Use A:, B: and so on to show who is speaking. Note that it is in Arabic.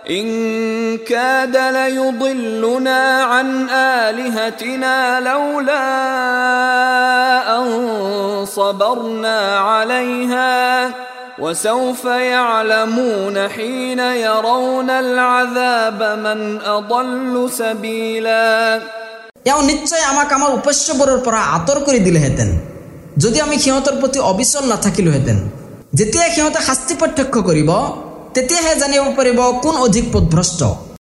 A: إن كاد ليضلنا عن آلهتنا لولا أن صبرنا عليها وسوف يعلمون حين يرون العذاب من أضل سبيلا।
B: এও নিশ্চয় আমাকে আমার উপাস্যবরের পৰা আঁতৰ কৰি দিলেহেঁতেন যদি আমি সিহঁতৰ প্ৰতি অবিচল নাথাকিলোহেঁতেন। যেতিয়া সিহঁতে শাস্তি প্ৰত্যক্ষ কৰিব তেতিয়াহে জানিব পাৰিব কোন অধিক পথভ্ৰষ্ট।